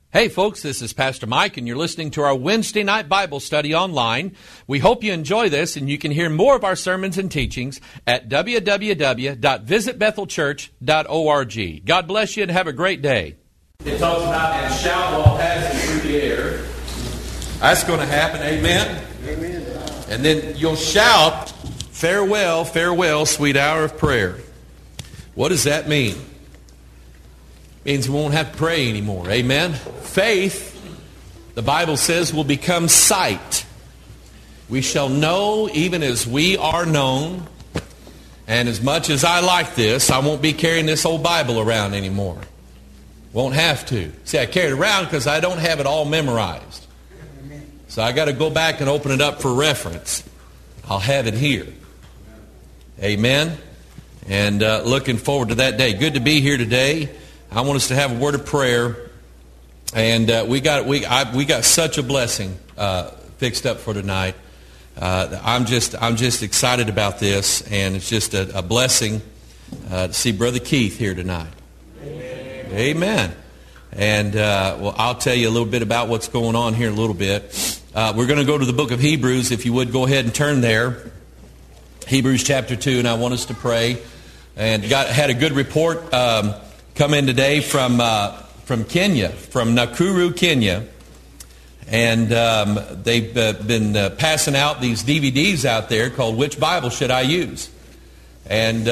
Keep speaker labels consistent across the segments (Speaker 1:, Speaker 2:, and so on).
Speaker 1: Hey folks, this is Pastor Mike and you're listening to our Wednesday night Bible study online. We hope you enjoy this and you can hear more of our sermons and teachings at www.visitbethelchurch.org. God bless you and have a great day. It talks about and shout while passing through the air. That's going to happen, amen? Amen. And then you'll shout, farewell, farewell, sweet hour of prayer. What does that mean? Means we won't have to pray anymore. Amen? Faith, the Bible says, will become sight. We shall know even as we are known. And as much as I like this, I won't be carrying this old Bible around anymore. Won't have to. See, I carry it around because I don't have it all memorized. So I got to go back and open it up for reference. I'll have it here. Amen? And looking forward to that day. Good to be here today. I want us to have a word of prayer, and we got such a blessing fixed up for tonight. I'm just excited about this, and it's just a blessing to see Brother Keith here tonight. Amen. Amen. And well, I'll tell you a little bit about what's going on here in a little bit. We're going to go to the book of Hebrews. If you would go ahead and turn there, Hebrews chapter 2, and I want us to pray. And had a good report. Come in today from Kenya, from Nakuru, Kenya, and they've been passing out these DVDs out there called "Which Bible Should I Use?" And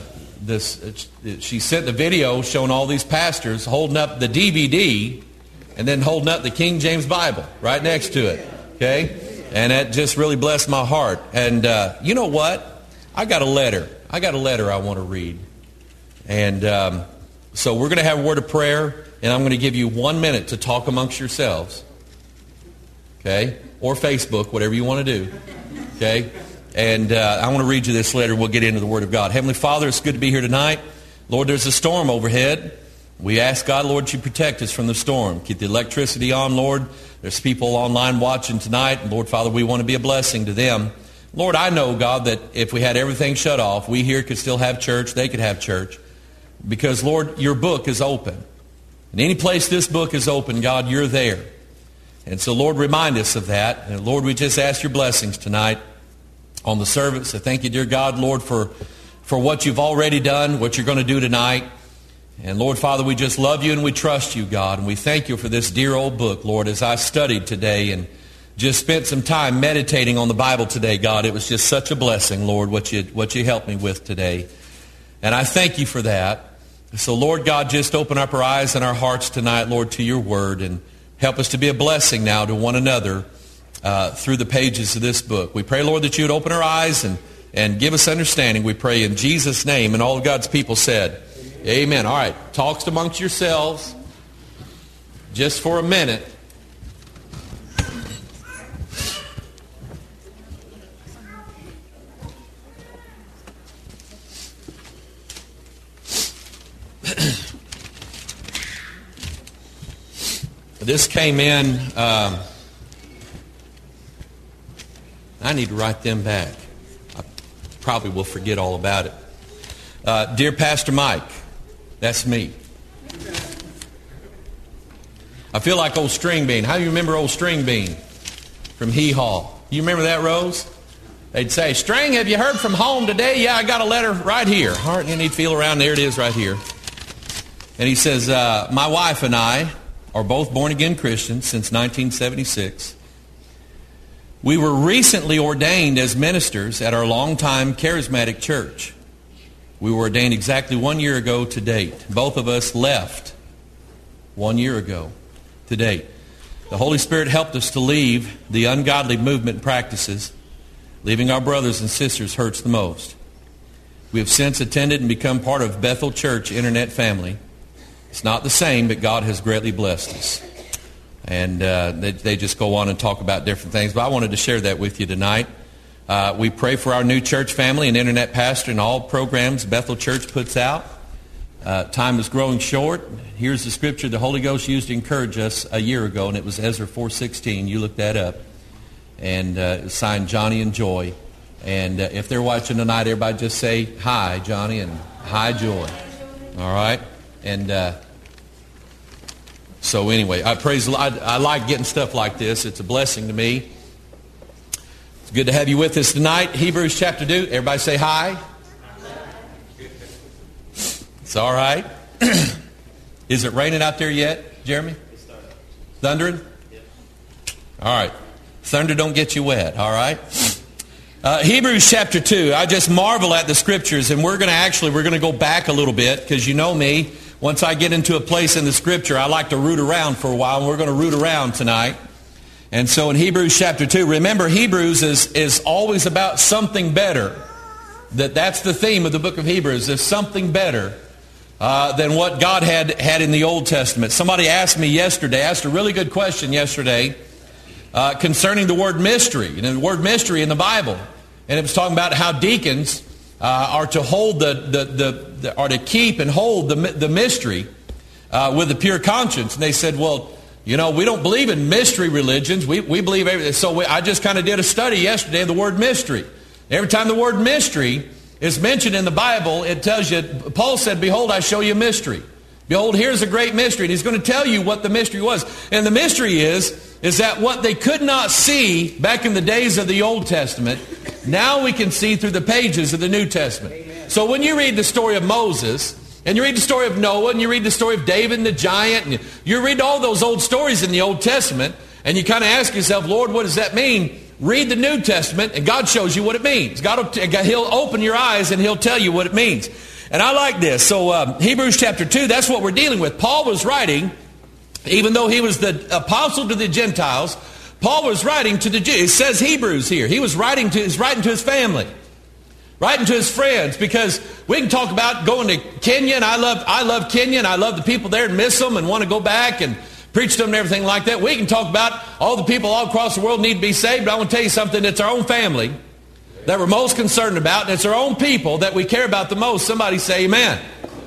Speaker 1: she sent the video showing all these pastors holding up the DVD and then holding up the King James Bible right next to it. Okay, and that just really blessed my heart. And you know what? I got a letter I want to read, and. So we're going to have a word of prayer, and I'm going to give you 1 minute to talk amongst yourselves. Okay? Or Facebook, whatever you want to do. Okay? And I want to read you this letter. We'll get into the Word of God. Heavenly Father, it's good to be here tonight. Lord, there's a storm overhead. We ask God, Lord, you protect us from the storm. Keep the electricity on, Lord. There's people online watching tonight. And Lord, Father, we want to be a blessing to them. Lord, I know, God, that if we had everything shut off, we here could still have church. They could have church. Because, Lord, your book is open. And any place this book is open, God, you're there. And so, Lord, remind us of that. And, Lord, we just ask your blessings tonight on the service. I thank you, dear God, Lord, for what you've already done, what you're going to do tonight. And, Lord, Father, we just love you and we trust you, God. And we thank you for this dear old book, Lord, as I studied today and just spent some time meditating on the Bible today, God. It was just such a blessing, Lord, what you helped me with today. And I thank you for that. So, Lord God, just open up our eyes and our hearts tonight, Lord, to your word, and help us to be a blessing now to one another through the pages of this book. We pray, Lord, that you would open our eyes and give us understanding. We pray in Jesus' name, and all of God's people said, amen. All right, talks amongst yourselves just for a minute. This came in, I need to write them back. I probably will forget all about it. Dear Pastor Mike, that's me. I feel like old String Bean. How do you remember old String Bean from Hee Haw? You remember that, Rose? They'd say, String, have you heard from home today? Yeah, I got a letter right here. All right, you need to feel around. There it is right here. And he says, my wife and I are both born-again Christians since 1976. We were recently ordained as ministers at our longtime charismatic church. We were ordained exactly 1 year ago to date. Both of us left 1 year ago to date. The Holy Spirit helped us to leave the ungodly movement and practices. Leaving our brothers and sisters hurts the most. We have since attended and become part of Bethel Church Internet family. It's not the same, but God has greatly blessed us. And they just go on and talk about different things. But I wanted to share that with you tonight. We pray for our new church family and internet pastor and all programs Bethel Church puts out. Time is growing short. Here's the scripture the Holy Ghost used to encourage us a year ago, and it was Ezra 4:16. You look that up. And it's signed Johnny and Joy. And if they're watching tonight, everybody just say, hi, Johnny, and hi, Joy. All right? And So anyway, I like getting stuff like this. It's a blessing to me. It's good to have you with us tonight. Hebrews chapter 2. Everybody say hi. It's all right. Is it raining out there yet, Jeremy? Thundering? All right. Thunder don't get you wet, all right? Hebrews chapter 2. I just marvel at the scriptures, and we're going to go back a little bit, because you know me. Once I get into a place in the scripture, I like to root around for a while, and we're going to root around tonight. And so in Hebrews chapter 2, remember, Hebrews is always about something better. That's the theme of the book of Hebrews, is something better than what God had in the Old Testament. Somebody asked a really good question yesterday concerning the word mystery, the word mystery in the Bible. And it was talking about how deacons are to hold are to keep and hold the mystery with a pure conscience. And they said, well, you know, we don't believe in mystery religions. We believe everything. So I just kind of did a study yesterday of the word mystery. Every time the word mystery is mentioned in the Bible, it tells you, Paul said, behold, I show you a mystery. Behold, here's a great mystery. And he's going to tell you what the mystery was. And the mystery is that what they could not see back in the days of the Old Testament, now we can see through the pages of the New Testament. Amen. So when you read the story of Moses, and you read the story of Noah, and you read the story of David and the giant, and you read all those old stories in the Old Testament, and you kind of ask yourself, Lord, what does that mean? Read the New Testament, and God shows you what it means. He'll open your eyes, and He'll tell you what it means. And I like this. So Hebrews chapter 2, that's what we're dealing with. Paul was writing, even though he was the apostle to the Gentiles, Paul was writing to the Jews. It says Hebrews here. He's writing to his family, writing to his friends, because we can talk about going to Kenya, and I love Kenya, and I love the people there and miss them and want to go back and preach to them and everything like that. We can talk about all the people all across the world need to be saved, but I want to tell you something. It's our own family that we're most concerned about, and it's our own people that we care about the most. Somebody say amen.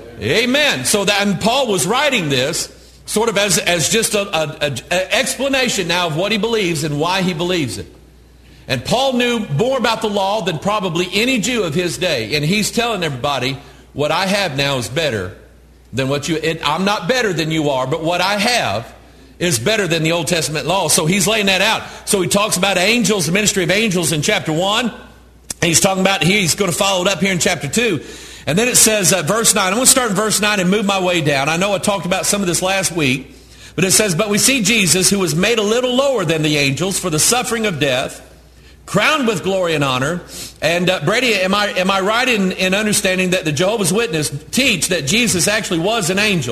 Speaker 1: Amen. So and Paul was writing this sort of as just an explanation now of what he believes and why he believes it. And Paul knew more about the law than probably any Jew of his day. And he's telling everybody, what I have now is better than what I'm not better than you are, but what I have is better than the Old Testament law. So he's laying that out. So he talks about angels, the ministry of angels in chapter 1. And he's talking about here, he's going to follow it up here in chapter 2. And then it says, verse 9. I'm going to start in verse 9 and move my way down. I know I talked about some of this last week. But it says, but we see Jesus, who was made a little lower than the angels for the suffering of death, crowned with glory and honor. And Brady, am I right in understanding that the Jehovah's Witnesses teach that Jesus actually was an angel?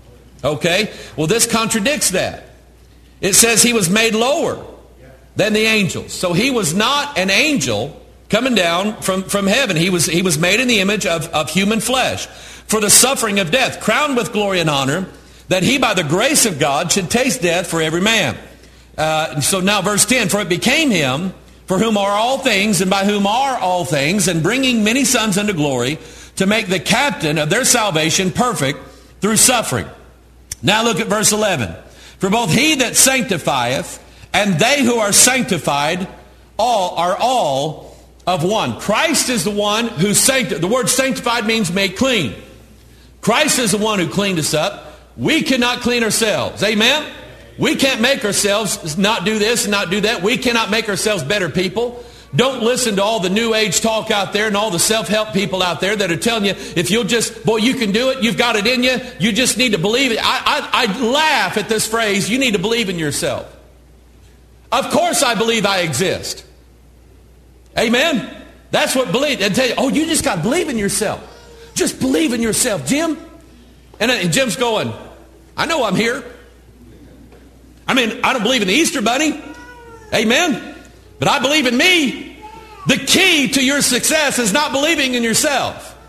Speaker 1: Okay. Well, this contradicts that. It says he was made lower than the angels. So he was not an angel coming down from heaven. He was made in the image of human flesh for the suffering of death, crowned with glory and honor, that he by the grace of God should taste death for every man. So now verse 10, for it became him for whom are all things, and by whom are all things, and bringing many sons unto glory, to make the captain of their salvation perfect through suffering. Now look at verse 11. For both he that sanctifieth and they who are sanctified are all of one. Christ is the one who sanctified. The word sanctified means made clean. Christ is the one who cleaned us up. We cannot clean ourselves. Amen? We can't make ourselves not do this and not do that. We cannot make ourselves better people. Don't listen to all the new age talk out there and all the self-help people out there that are telling you, if you'll just, boy, you can do it. You've got it in you. You just need to believe it. I laugh at this phrase, you need to believe in yourself. Of course I believe I exist. Amen? That's what believe. And tell you, oh, you just got to believe in yourself. Just believe in yourself, Jim. And Jim's going, I know I'm here. I mean, I don't believe in the Easter Bunny. Amen? But I believe in me. The key to your success is not believing in yourself.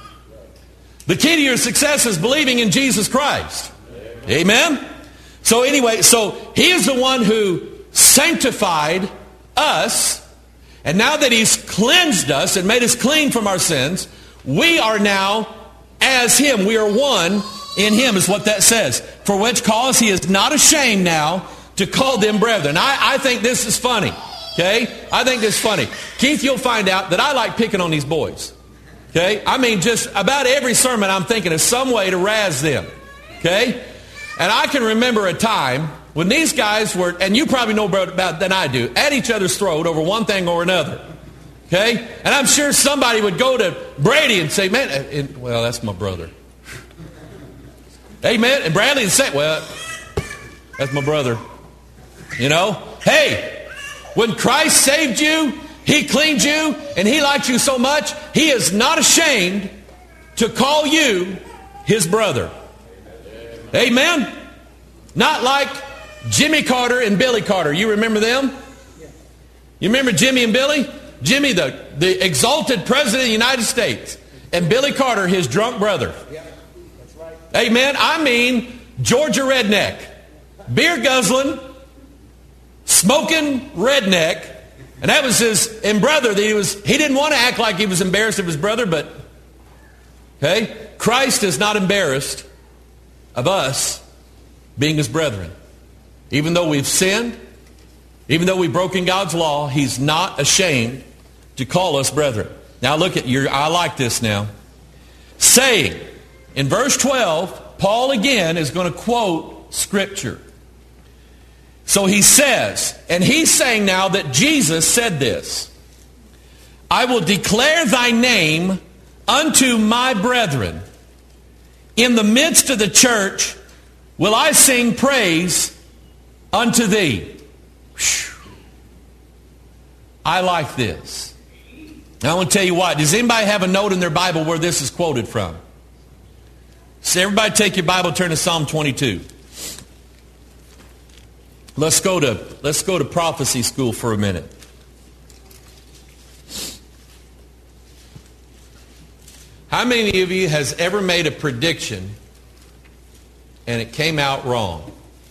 Speaker 1: The key to your success is believing in Jesus Christ. Amen? So anyway, so he is the one who sanctified us. And now that he's cleansed us and made us clean from our sins, we are now as him. We are one in him, is what that says. For which cause he is not ashamed now to call them brethren. I think this is funny. Okay? I think this is funny. Keith, you'll find out that I like picking on these boys. Okay? I mean, just about every sermon I'm thinking of some way to razz them. Okay? And I can remember a time when these guys were, and you probably know about than I do, at each other's throat over one thing or another. Okay? And I'm sure somebody would go to Brady and say, man, well, that's my brother. Amen. And Bradley would say, well, that's my brother. You know? Hey, when Christ saved you, He cleaned you, and He liked you so much, He is not ashamed to call you His brother. Amen? Not like Jimmy Carter and Billy Carter. You remember them? You remember Jimmy and Billy? Jimmy, the exalted president of the United States, and Billy Carter, his drunk brother. Amen? I mean, Georgia redneck. Beer guzzling, smoking redneck. And that was his brother. He didn't want to act like he was embarrassed of his brother, but okay? Christ is not embarrassed of us being His brethren. Even though we've sinned, even though we've broken God's law, He's not ashamed to call us brethren. Now look at I like this now. Saying, in verse 12, Paul again is going to quote Scripture. So he says, and he's saying now that Jesus said this, I will declare thy name unto my brethren. In the midst of the church will I sing praise unto thee. Whew. I like this. Now I want to tell you why. Does anybody have a note in their Bible where this is quoted from? So everybody take your Bible, turn to Psalm 22. Let's go to prophecy school for a minute. How many of you has ever made a prediction and it came out wrong?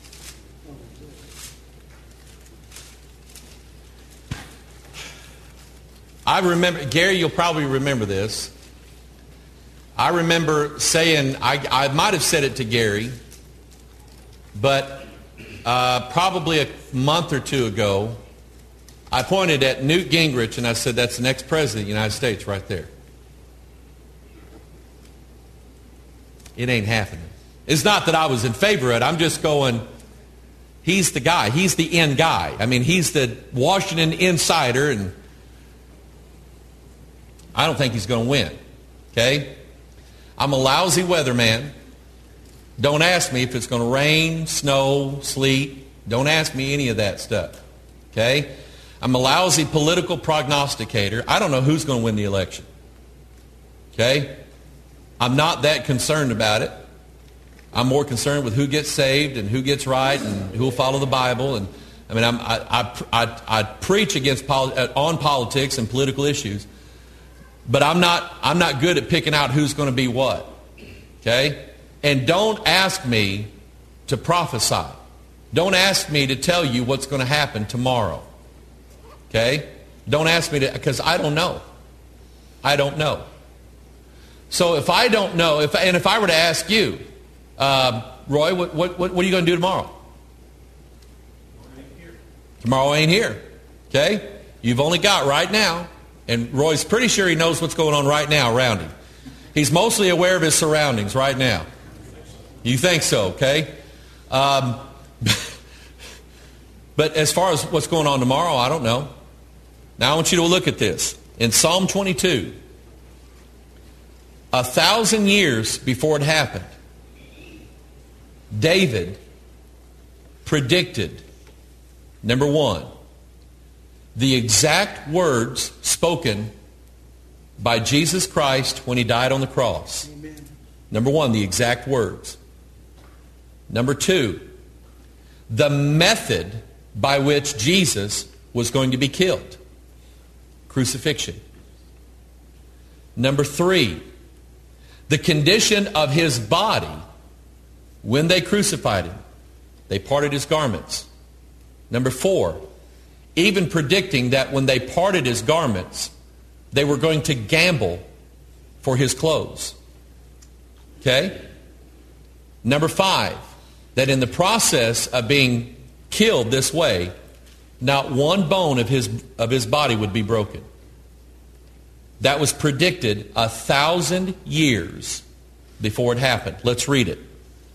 Speaker 1: I remember, Gary, you'll probably remember this. I remember saying, I might have said it to Gary, but probably a month or two ago, I pointed at Newt Gingrich and I said, that's the next president of the United States right there. It ain't happening. It's not that I was in favor of it. I'm just going, he's the guy. He's the end guy. I mean, he's the Washington insider, and I don't think he's going to win. Okay? I'm a lousy weatherman. Don't ask me if it's going to rain, snow, sleet. Don't ask me any of that stuff. Okay? I'm a lousy political prognosticator. I don't know who's going to win the election. Okay? I'm not that concerned about it. I'm more concerned with who gets saved and who gets right and who will follow the Bible. And I mean, I preach against on politics and political issues, but I'm not good at picking out who's going to be what. Okay? And don't ask me to prophesy. Don't ask me to tell you what's going to happen tomorrow. Okay? Don't ask me to, because I don't know. I don't know. So if I don't know, if I were to ask you, Roy, what are you going to do tomorrow? Tomorrow ain't here. Okay? You've only got right now, and Roy's pretty sure he knows what's going on right now around him. He's mostly aware of his surroundings right now. You think so, okay? But as far as what's going on tomorrow, I don't know. Now I want you to look at this. In Psalm 22, 1,000 years before it happened, David predicted, number one, the exact words spoken by Jesus Christ when He died on the cross. Amen. Number one, the exact words. Number two, the method by which Jesus was going to be killed. Crucifixion. Number three, the condition of His body when they crucified Him. They parted His garments. Number four, even predicting that when they parted His garments, they were going to gamble for His clothes. Okay? Number five, that in the process of being killed this way, not one bone of his body would be broken. That was predicted 1,000 years before it happened. Let's read it.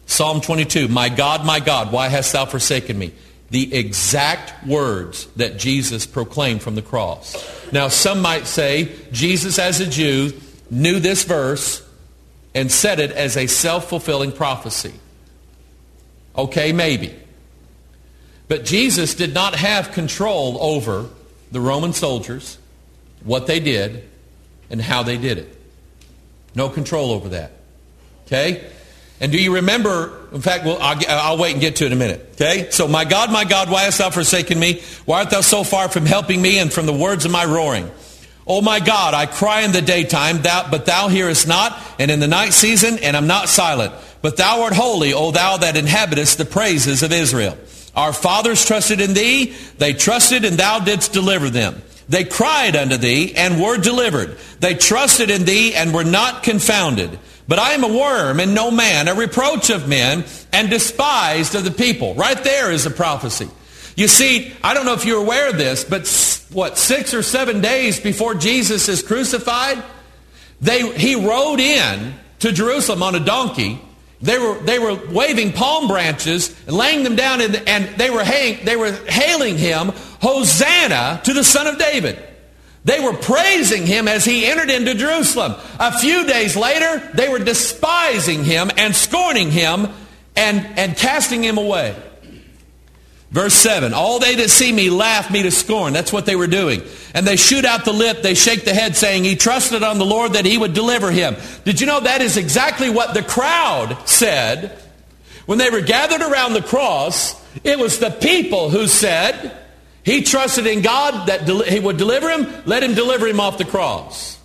Speaker 1: Psalm 22, my God, why hast thou forsaken me? The exact words that Jesus proclaimed from the cross. Now, some might say Jesus, as a Jew, knew this verse and said it as a self-fulfilling prophecy. Okay, maybe. But Jesus did not have control over the Roman soldiers, what they did, and how they did it. No control over that. Okay? And do you remember, in fact, I'll wait and get to it in a minute. Okay? So, my God, why hast thou forsaken me? Why art thou so far from helping me and from the words of my roaring? O my God, I cry in the daytime, but thou hearest not, and in the night season, and am not silent. But thou art holy, O thou that inhabitest the praises of Israel. Our fathers trusted in thee, they trusted, and thou didst deliver them. They cried unto thee, and were delivered. They trusted in thee, and were not confounded. But I am a worm and no man, a reproach of men, and despised of the people. Right there is a prophecy. You see, I don't know if you're aware of this, but 6 or 7 days before Jesus is crucified, he rode in to Jerusalem on a donkey. They were waving palm branches and laying them down, and they were hailing him, Hosanna to the Son of David. They were praising him as he entered into Jerusalem. A few days later, they were despising him and scorning him and casting him away. Verse 7, all they that see me laugh me to scorn. That's what they were doing. And they shoot out the lip, they shake the head, saying, he trusted on the Lord that he would deliver him. Did you know that is exactly what the crowd said when they were gathered around the cross? It was the people who said, he trusted in God that he would deliver him. Let him deliver him off the cross.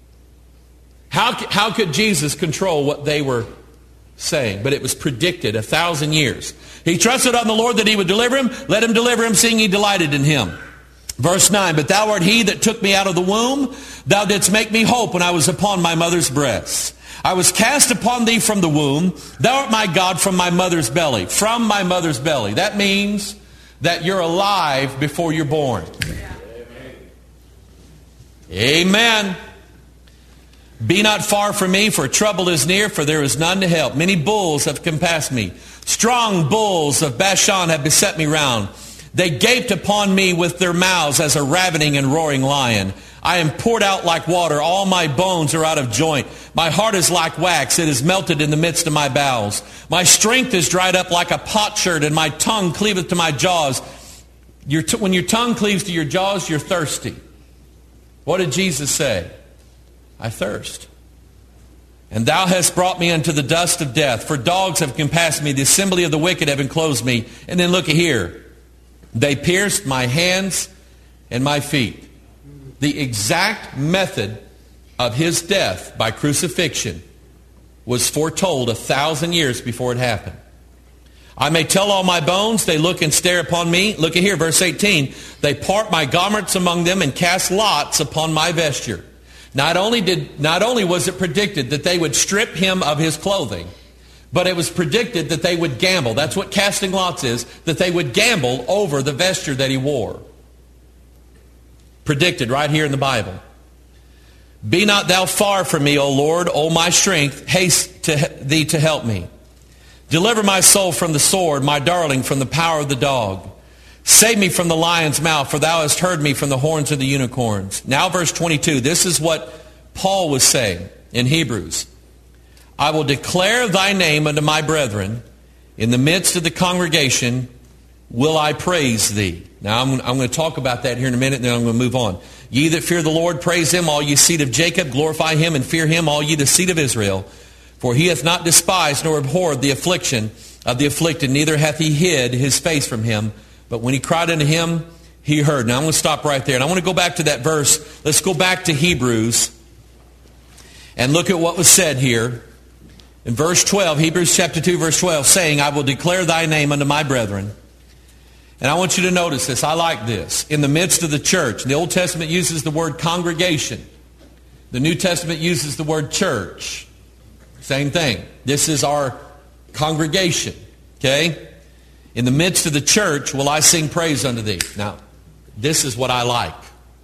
Speaker 1: How could Jesus control what they were saying? But it was predicted 1,000 years. He trusted on the Lord that he would deliver him. Let him deliver him, seeing he delighted in him. Verse 9, but thou art he that took me out of the womb. Thou didst make me hope when I was upon my mother's breasts. I was cast upon thee from the womb. Thou art my God from my mother's belly. From my mother's belly. That means that you're alive before you're born. Amen. Be not far from me, for trouble is near, for there is none to help. Many bulls have compassed me. Strong bulls of Bashan have beset me round. They gaped upon me with their mouths as a ravening and roaring lion. I am poured out like water. All my bones are out of joint. My heart is like wax. It is melted in the midst of my bowels. My strength is dried up like a potsherd, and my tongue cleaveth to my jaws. When your tongue cleaves to your jaws, you're thirsty. What did Jesus say? I thirst. And thou hast brought me unto the dust of death. For dogs have compassed me. The assembly of the wicked have enclosed me. And then look at here. They pierced my hands and my feet. The exact method of his death by crucifixion was foretold 1,000 years before it happened. I may tell all my bones, they look and stare upon me. Look at here, verse 18. They part my garments among them and cast lots upon my vesture. Not only was it predicted that they would strip him of his clothing, but it was predicted that they would gamble. That's what casting lots is, that they would gamble over the vesture that he wore. Predicted right here in the Bible. Be not thou far from me, O Lord, O my strength, haste to thee to help me. Deliver my soul from the sword, my darling from the power of the dog. Save me from the lion's mouth, for thou hast heard me from the horns of the unicorns. Now verse 22, this is what Paul was saying in Hebrews. I will declare thy name unto my brethren. In the midst of the congregation will I praise thee. Now I'm going to talk about that here in a minute, and then I'm going to move on. Ye that fear the Lord, praise him. All ye seed of Jacob, glorify him and fear him. All ye the seed of Israel. For he hath not despised nor abhorred the affliction of the afflicted, neither hath he hid his face from him. But when he cried unto him, he heard. Now I'm going to stop right there. And I want to go back to that verse. Let's go back to Hebrews and look at what was said here. In verse 12, Hebrews chapter 2, verse 12, saying, I will declare thy name unto my brethren. And I want you to notice this. I like this. In the midst of the church. The Old Testament uses the word congregation. The New Testament uses the word church. Same thing. This is our congregation. Okay? In the midst of the church will I sing praise unto thee. Now, this is what I like.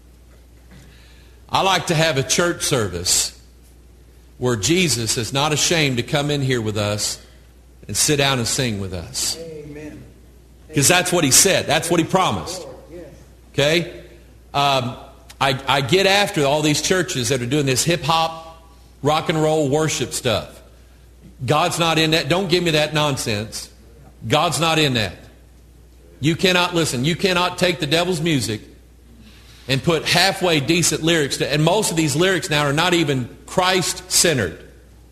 Speaker 1: I like to have a church service where Jesus is not ashamed to come in here with us and sit down and sing with us. Because that's what he said. That's what he promised. Okay? I get after all these churches that are doing this hip-hop, rock and roll worship stuff. God's not in that. Don't give me that nonsense. God's not in that. You cannot, listen, you cannot take the devil's music and put halfway decent lyrics to, and most of these lyrics now are not even Christ-centered.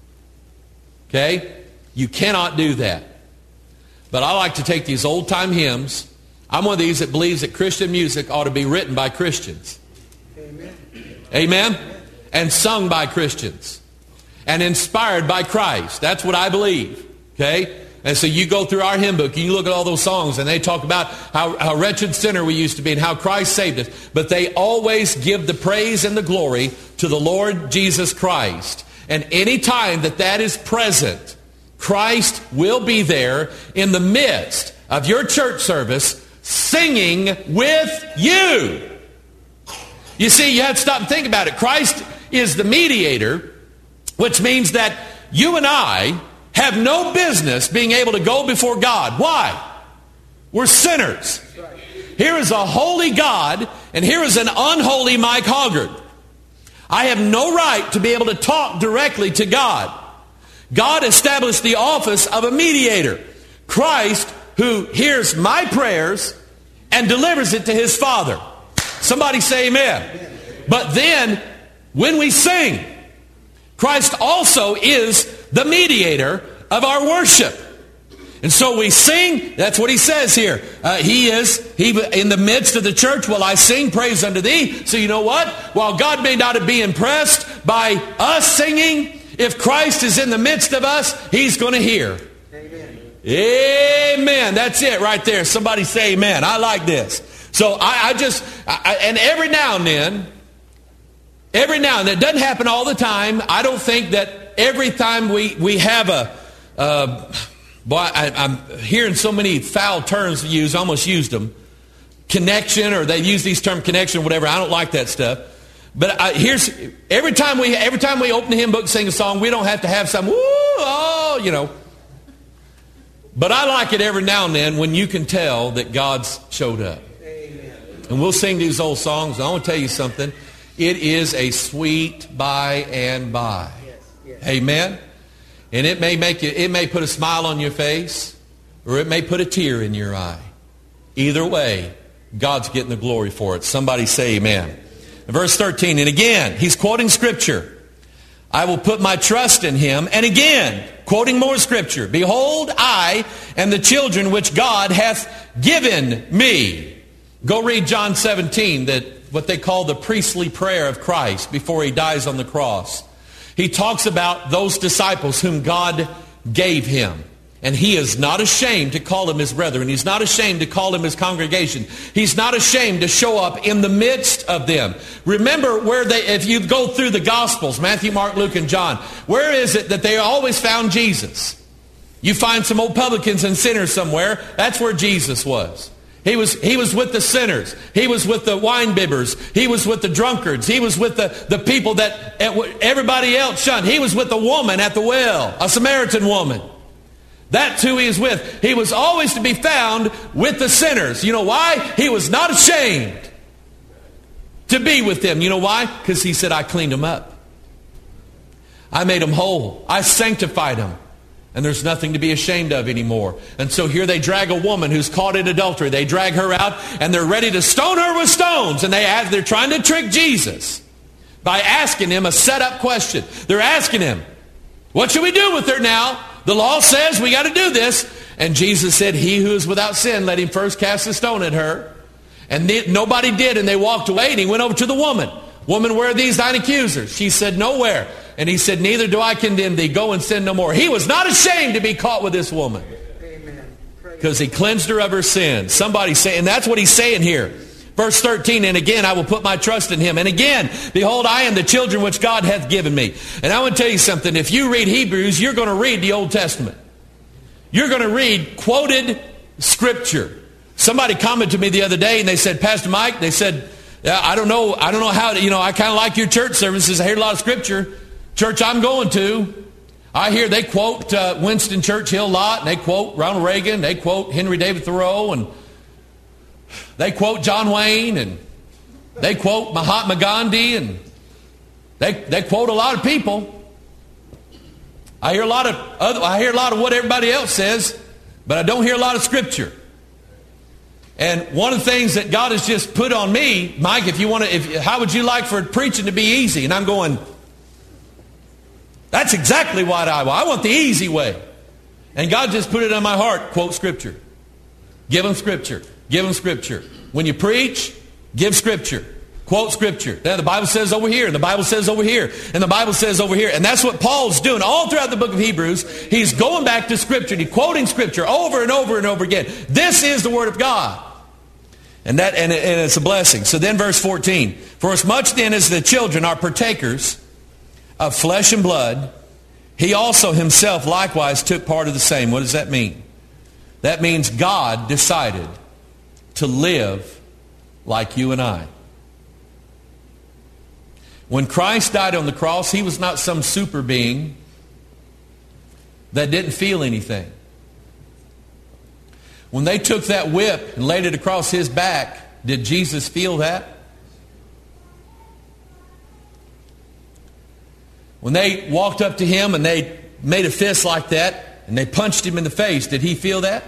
Speaker 1: Okay? You cannot do that. But I like to take these old-time hymns. I'm one of these that believes that Christian music ought to be written by Christians. Amen. Amen? And sung by Christians. And inspired by Christ. That's what I believe. Okay? And so you go through our hymn book and you look at all those songs and they talk about how wretched sinner we used to be and how Christ saved us. But they always give the praise and the glory to the Lord Jesus Christ. And any time that is present, Christ will be there in the midst of your church service singing with you. You see, you have to stop and think about it. Christ is the mediator, which means that you and I have no business being able to go before God. Why? We're sinners. Here is a holy God, and here is an unholy Mike Hoggard. I have no right to be able to talk directly to God. God established the office of a mediator. Christ, who hears my prayers and delivers it to his Father. Somebody say amen. But then, when we sing, Christ also is the mediator of our worship. And so we sing, that's what he says here. He in the midst of the church will I sing praise unto thee. So you know what? While God may not be impressed by us singing, if Christ is in the midst of us, he's going to hear. Amen. Amen. That's it right there. Somebody say amen. I like this. So and every now and then, it doesn't happen all the time. I don't think that every time we have I'm hearing so many foul terms used, I almost used them. Connection, or they use these terms connection, whatever. I don't like that stuff. But every time we open the hymn book and sing a song, we don't have to have some, But I like it every now and then when you can tell that God's showed up. Amen. And we'll sing these old songs. I want to tell you something. It is a sweet by and by. Yes. Amen. And it may put a smile on your face, or it may put a tear in your eye. Either way, God's getting the glory for it. Somebody say amen. Verse 13, and again, he's quoting Scripture. I will put my trust in him. And again, quoting more Scripture. Behold, I am the children which God hath given me. Go read John 17, what they call the priestly prayer of Christ before he dies on the cross. He talks about those disciples whom God gave him. And he is not ashamed to call them his brethren. He's not ashamed to call them his congregation. He's not ashamed to show up in the midst of them. Remember if you go through the Gospels, Matthew, Mark, Luke, and John, where is it that they always found Jesus? You find some old publicans and sinners somewhere. That's where Jesus was. He was with the sinners. He was with the wine bibbers. He was with the drunkards. He was with the people that everybody else shunned. He was with the woman at the well, a Samaritan woman. That's who he is with. He was always to be found with the sinners. You know why? He was not ashamed to be with them. You know why? Because he said, I cleaned them up. I made them whole. I sanctified them. And there's nothing to be ashamed of anymore. And so here they drag a woman who's caught in adultery. They drag her out and they're ready to stone her with stones. And they're trying to trick Jesus by asking him a set-up question. They're asking him, what should we do with her now? The law says we got to do this. And Jesus said, he who is without sin, let him first cast a stone at her. And nobody did, and they walked away, and he went over to the woman. Woman, where are these thine accusers? She said, nowhere. And he said, neither do I condemn thee. Go and sin no more. He was not ashamed to be caught with this woman. Because he cleansed her of her sins. Somebody say, and that's what he's saying here. Verse 13, and again, I will put my trust in him. And again, behold, I am the children which God hath given me. And I want to tell you something. If you read Hebrews, you're going to read the Old Testament. You're going to read quoted Scripture. Somebody commented to me the other day, and they said, Pastor Mike, they said, I don't know how to, I kind of like your church services. I hear a lot of Scripture. Church I'm going to, I hear they quote Winston Churchill a lot, and they quote Ronald Reagan, they quote Henry David Thoreau, and they quote John Wayne, and they quote Mahatma Gandhi, and they quote a lot of people. I hear a lot of what everybody else says, but I don't hear a lot of Scripture. And one of the things that God has just put on me, Mike, how would you like for preaching to be easy? And I'm going, that's exactly what I want. I want the easy way. And God just put it on my heart. Quote Scripture. Give them Scripture. Give them Scripture. When you preach, give Scripture. Quote Scripture. Now the Bible says over here, and the Bible says over here, and the Bible says over here. And that's what Paul's doing all throughout the book of Hebrews. He's going back to Scripture. And he's quoting Scripture over and over and over again. This is the Word of God. And it's a blessing. So then verse 14. For as much then as the children are partakers of flesh and blood, he also himself likewise took part of the same. What does that mean? That means God decided to live like you and I. When Christ died on the cross, he was not some super being that didn't feel anything. When they took that whip and laid it across his back, did Jesus feel that? When they walked up to him and they made a fist like that and they punched him in the face, did he feel that?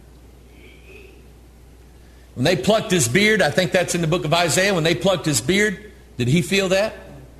Speaker 1: When they plucked his beard, I think that's in the book of Isaiah, when they plucked his beard, did he feel that?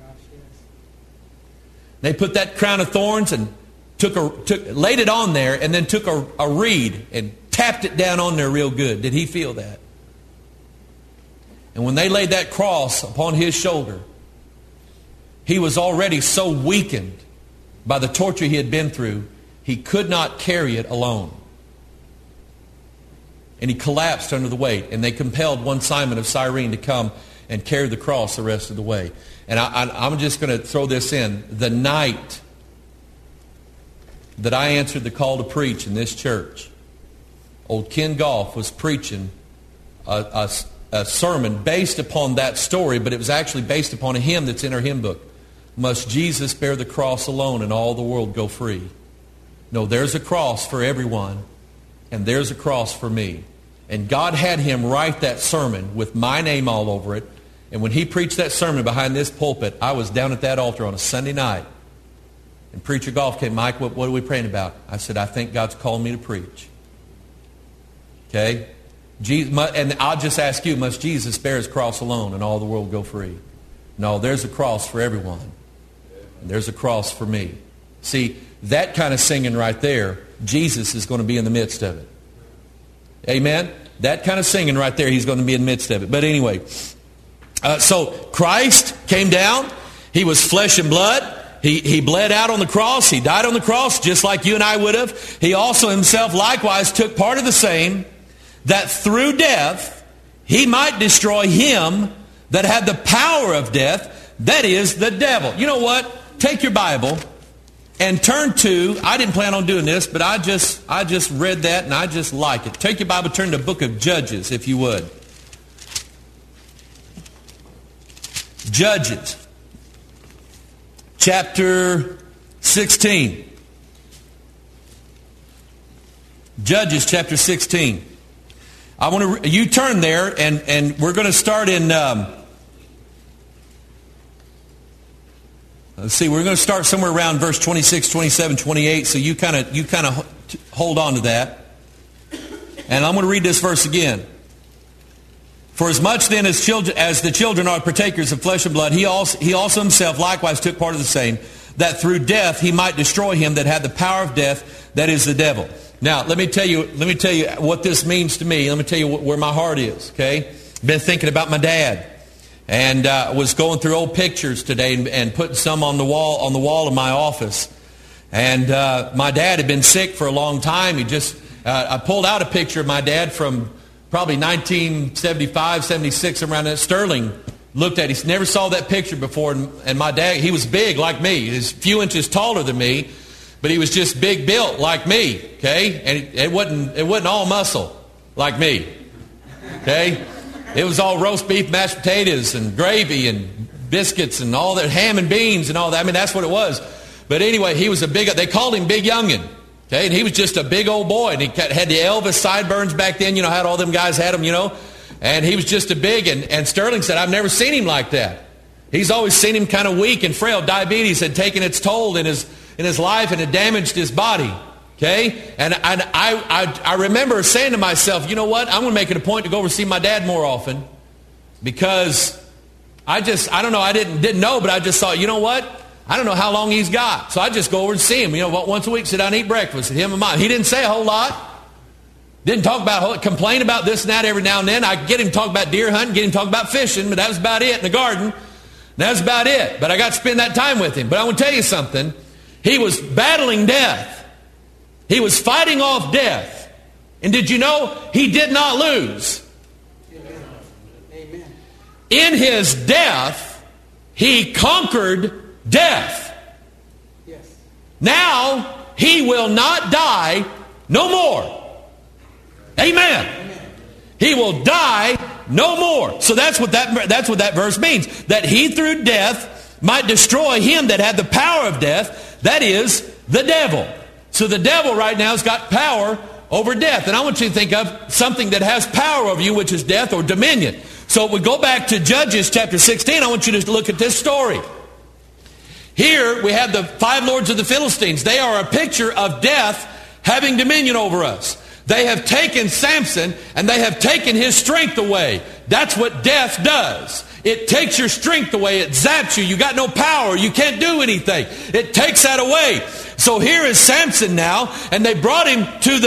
Speaker 1: They put that crown of thorns and laid it on there and then took a reed and tapped it down on there real good. Did he feel that? And when they laid that cross upon his shoulder, he was already so weakened by the torture he had been through, he could not carry it alone. And he collapsed under the weight. And they compelled one Simon of Cyrene to come and carry the cross the rest of the way. And I'm just going to throw this in. The night that I answered the call to preach in this church, old Ken Goff was preaching a sermon based upon that story, but it was actually based upon a hymn that's in our hymn book. Must Jesus bear the cross alone and all the world go free? No, there's a cross for everyone, and there's a cross for me. And God had him write that sermon with my name all over it. And when he preached that sermon behind this pulpit, I was down at that altar on a Sunday night. And Preacher Goff came, Mike, what are we praying about? I said, I think God's calling me to preach. Okay? And I'll just ask you, must Jesus bear his cross alone and all the world go free? No, there's a cross for everyone. And there's a cross for me. See, that kind of singing right there, Jesus is going to be in the midst of it. Amen? That kind of singing right there, he's going to be in the midst of it. But anyway, so Christ came down. He was flesh and blood. He bled out on the cross. He died on the cross just like you and I would have. He also himself likewise took part of the same, that through death he might destroy him that had the power of death, that is the devil. You know what? Take your Bible and turn to, I didn't plan on doing this, but I just read that and I just like it. Take your Bible, turn to the book of Judges, if you would. Judges, chapter 16. Judges, chapter 16. I want to, you turn there, and we're going to start in, let's see, we're going to start somewhere around verse 26, 27, 28, so you kind of hold on to that. And I'm going to read this verse again. For as much then as the children are partakers of flesh and blood, he also himself likewise took part of the same, that through death he might destroy him that had the power of death, that is the devil. Now, let me tell you what this means to me. Let me tell you where my heart is, okay? Been thinking about my dad. And was going through old pictures today and putting some on the wall of my office. And my dad had been sick for a long time. I pulled out a picture of my dad from probably 1975, 76, around that. Sterling looked at it. He never saw that picture before. And my dad, he was big like me. He was a few inches taller than me. But he was just big built like me, okay? And it wasn't all muscle like me, okay? It was all roast beef, mashed potatoes, and gravy, and biscuits, and all that, ham and beans, and all that. I mean, that's what it was. But anyway, he was they called him Big Youngin. Okay, and he was just a big old boy. And he had the Elvis sideburns back then. You know how all them guys had them, you know. And he was just a big, and Sterling said, I've never seen him like that. He's always seen him kind of weak and frail. Diabetes had taken its toll in his life, and it damaged his body. Okay? And I remember saying to myself, you know what? I'm going to make it a point to go over see my dad more often. Because I don't know, I didn't know, but I just thought, you know what? I don't know how long he's got. So I just go over and see him. You know, once a week, sit down and eat breakfast with him and mom. He didn't say a whole lot. Didn't complain about this and that every now and then. I get him to talk about deer hunting, get him to talk about fishing, but that was about it in the garden. That was about it. But I got to spend that time with him. But I want to tell you something. He was battling death. He was fighting off death. And did you know he did not lose? Amen. In his death, he conquered death. Yes. Now he will not die no more. Amen. Amen. He will die no more. So that's what that verse means. That he through death might destroy him that had the power of death. That is the devil. So the devil right now has got power over death. And I want you to think of something that has power over you, which is death or dominion. So if we go back to Judges chapter 16, I want you to look at this story. Here we have the 5 lords of the Philistines. They are a picture of death having dominion over us. They have taken Samson and they have taken his strength away. That's what death does. It takes your strength away. It zaps you. You got no power. You can't do anything. It takes that away. So here is Samson now, and they brought him to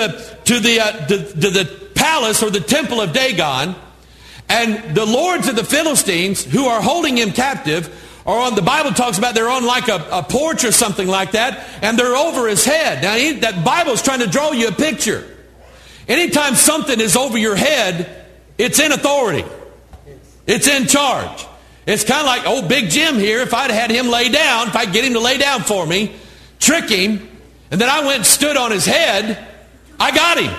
Speaker 1: the palace or the temple of Dagon, and the lords of the Philistines who are holding him captive are on, the Bible talks about they're on like a porch or something like that, and they're over his head. Now that Bible is trying to draw you a picture. Anytime something is over your head, it's in authority. It's in charge. It's kind of like old Big Jim here. If I'd had him lay down, if I get him to lay down for me, trick him, and then I went and stood on his head, I got him.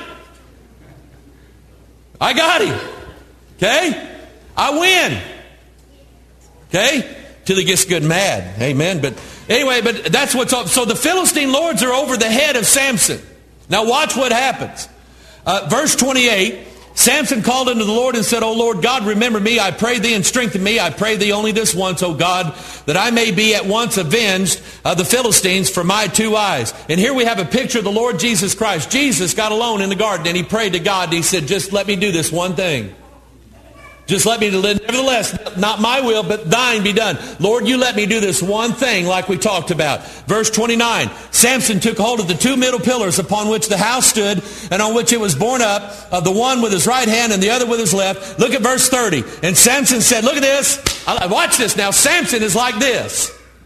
Speaker 1: I got him. Okay? I win. Okay? Till he gets good and mad. Amen. But anyway, but that's what's up. So the Philistine lords are over the head of Samson. Now watch what happens. Verse 28, Samson called unto the Lord and said, O Lord God, remember me, I pray thee, and strengthen me. I pray thee only this once, O God, that I may be at once avenged of the Philistines for my 2 eyes. And here we have a picture of the Lord Jesus Christ. Jesus got alone in the garden and he prayed to God and he said, just let me do this one thing. Just let me, nevertheless, not my will, but thine be done. Lord, you let me do this one thing like we talked about. Verse 29, Samson took hold of the 2 middle pillars upon which the house stood and on which it was borne up, the one with his right hand and the other with his left. Look at verse 30. And Samson said, look at this. Watch this now. Samson is like this.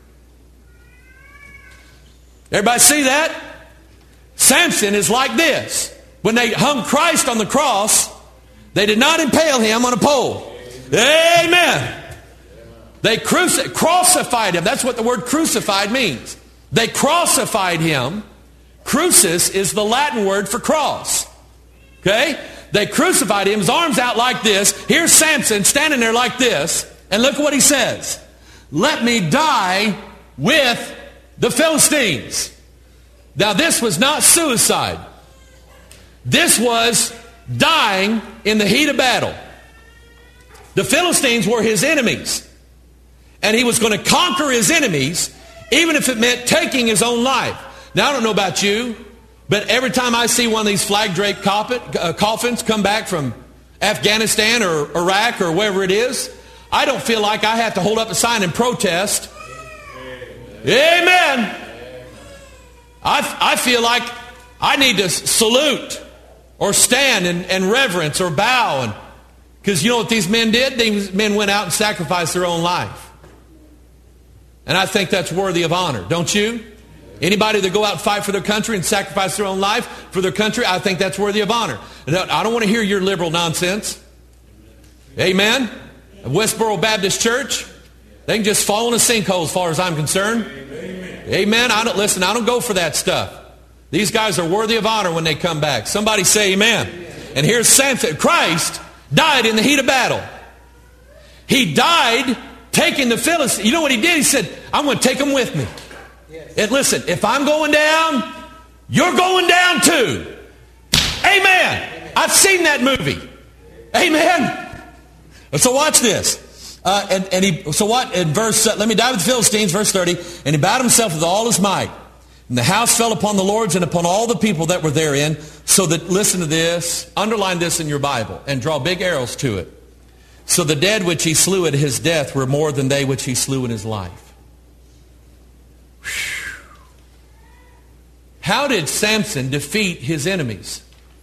Speaker 1: Everybody see that? Samson is like this. When they hung Christ on the cross, they did not impale him on a pole. Amen. They crucified him. That's what the word crucified means. They crucified him. Crucis is the Latin word for cross. Okay? They crucified him. His arms out like this. Here's Samson standing there like this. And look what he says. Let me die with the Philistines. Now this was not suicide. This was dying in the heat of battle. The Philistines were his enemies. And he was going to conquer his enemies, even if it meant taking his own life. Now, I don't know about you, but every time I see one of these flag-draped coffins come back from Afghanistan or Iraq or wherever it is, I don't feel like I have to hold up a sign and protest. Amen. I feel like I need to salute or stand and reverence or bow. Because you know what these men did? These men went out and sacrificed their own life. And I think that's worthy of honor. Don't you? Anybody that go out and fight for their country and sacrifice their own life for their country, I think that's worthy of honor. I don't want to hear your liberal nonsense. Amen? Westboro Baptist Church, they can just fall in a sinkhole as far as I'm concerned. Amen? I don't go for that stuff. These guys are worthy of honor when they come back. Somebody say amen. And here's Samson. Christ died in the heat of battle. He died taking the Philistines. You know what he did? He said, I'm going to take them with me. And listen, if I'm going down, you're going down too. Amen. I've seen that movie. Amen. So watch this. In verse, let me dive with the Philistines, verse 30. And he bowed himself with all his might. And the house fell upon the lords and upon all the people that were therein. So that, listen to this, underline this in your Bible and draw big arrows to it. So the dead which he slew at his death were more than they which he slew in his life. Whew. How did Samson defeat his enemies?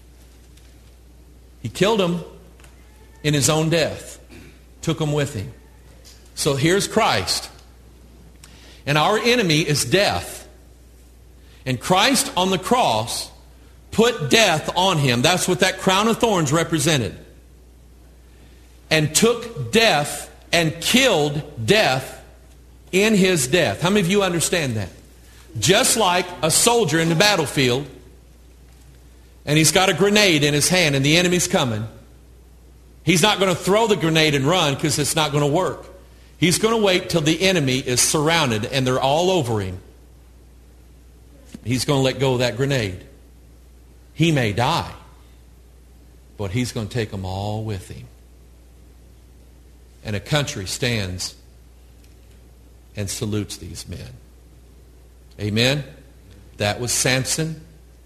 Speaker 1: He killed them in his own death. Took them with him. So here's Christ. And our enemy is death. And Christ on the cross put death on him. That's what that crown of thorns represented. And took death and killed death in his death. How many of you understand that? Just like a soldier in the battlefield, and he's got a grenade in his hand and the enemy's coming. He's not going to throw the grenade and run because it's not going to work. He's going to wait till the enemy is surrounded and they're all over him. He's going to let go of that grenade. He may die, but he's going to take them all with him. And a country stands and salutes these men. Amen? That was Samson.